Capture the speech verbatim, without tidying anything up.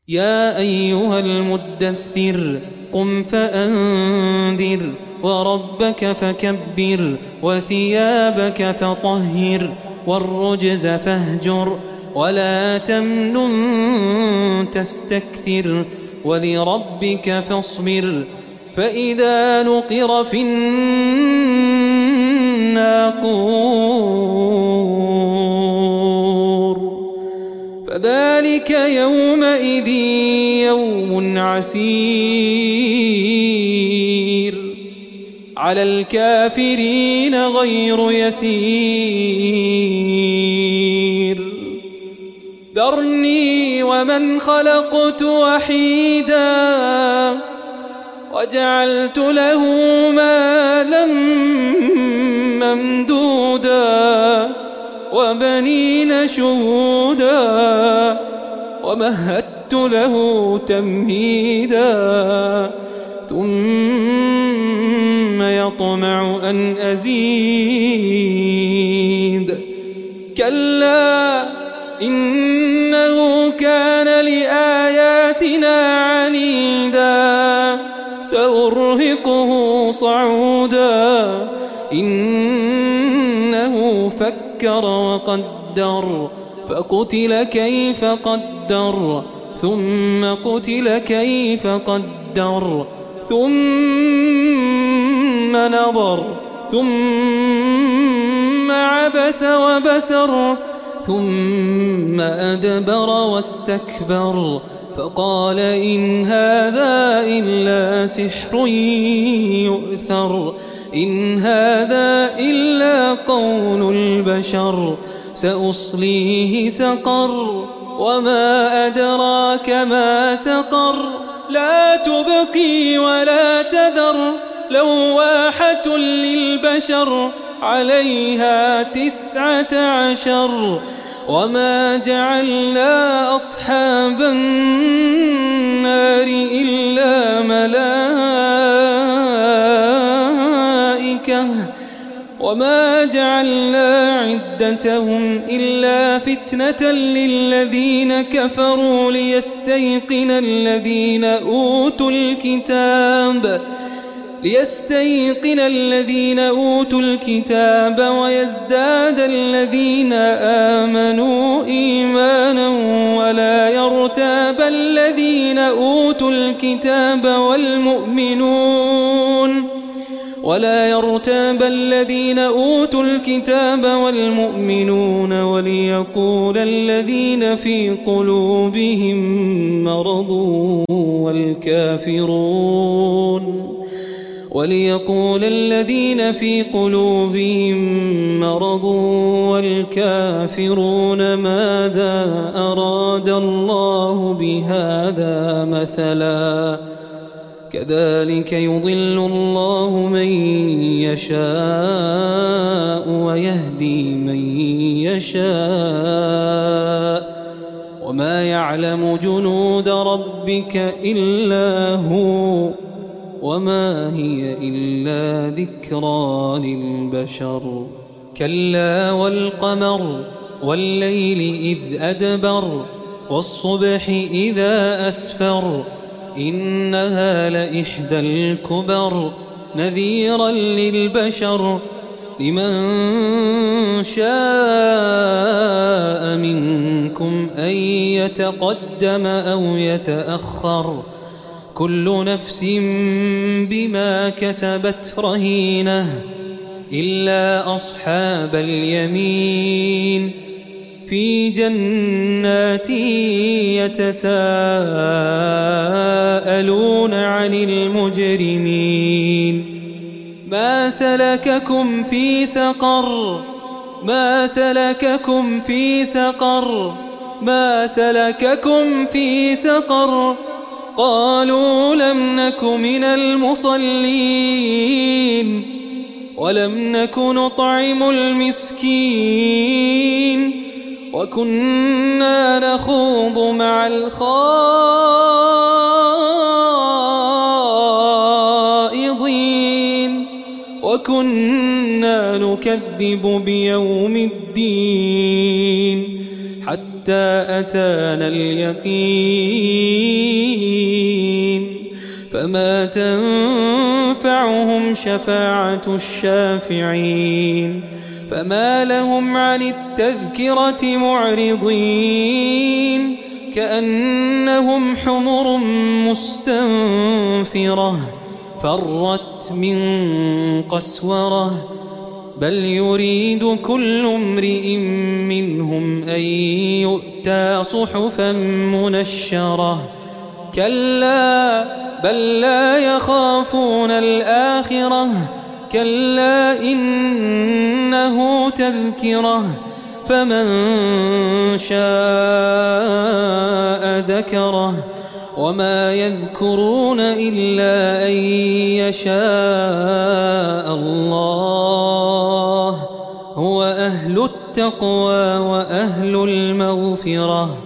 يا أيها المدثر قم فأنذر وربك فكبر وثيابك فطهر والرجز فاهجر ولا تمنن تستكثر ولربك فاصبر فإذا نقر في الناقور فذلك يومئذ يوم عسير على الكافرين غير يسير ذرني ومن خلقت وحيدا وجعلت له مالا ممدودا وبنين شهودا ومهدت له تمهيدا ثم يطمع أن أزيد كلا إنه كان لآياتنا عنيدا سأرهقه صعودا إنه فكر وقدر فقتل كيف قدر ثم قتل كيف قدر ثم نظر ثم عبس وبسر ثم أدبر واستكبر فقال إن هذا إلا سحر يؤثر إن هذا إلا قول البشر سأصليه سقر وما أدراك ما سقر لا تبقي ولا تذر لواحة للبشر عليها تسعة عشر وما جعلنا أصحاب النار إلا ملائكة وما جعلنا عدتهم إلا فتنة للذين كفروا ليستيقن الذين أوتوا الكتاب ليستيقن الذين أوتوا الكتاب ويزداد الذين آمنوا إيمانا ولا يرتاب الذين أوتوا الكتاب والمؤمنون ولا يرتاب الذين أوتوا الكتاب والمؤمنون وليقول الذين في قلوبهم مرض والكافرون وليقول الذين في قلوبهم مرض والكافرون ماذا أراد الله بهذا مثلا كذلك يضل الله من يشاء ويهدي من يشاء وما يعلم جنود ربك إلا هو وما هي إلا ذكرى للبشر كلا والقمر والليل إذ أدبر والصبح إذا أسفر إنها لإحدى الكبر نذيرا للبشر لمن شاء منكم أن يتقدم أو يتأخر كل نفس بما كسبت رهينة إلا أصحاب اليمين في جنات يتساءلون عن المجرمين ما سلككم في سقر ما سلككم في سقر ما سلككم في سقر قالوا لم نك من المصلين ولم نك نطعم المسكين وكنا نخوض مع الخائضين وكنا نكذب بيوم الدين حتى أتانا اليقين فلا تنفعهم شفاعة الشافعين فما لهم عن التذكرة معرضين كأنهم حمر مستنفرة فرت من قسورة بل يريد كل امرئ منهم أن يؤتى صحفا منشرة كلا بل لا يخافون الآخرة كلا إنه تذكرة فمن شاء ذكره وما يذكرون إلا أن يشاء الله هو أهل التقوى وأهل المغفرة.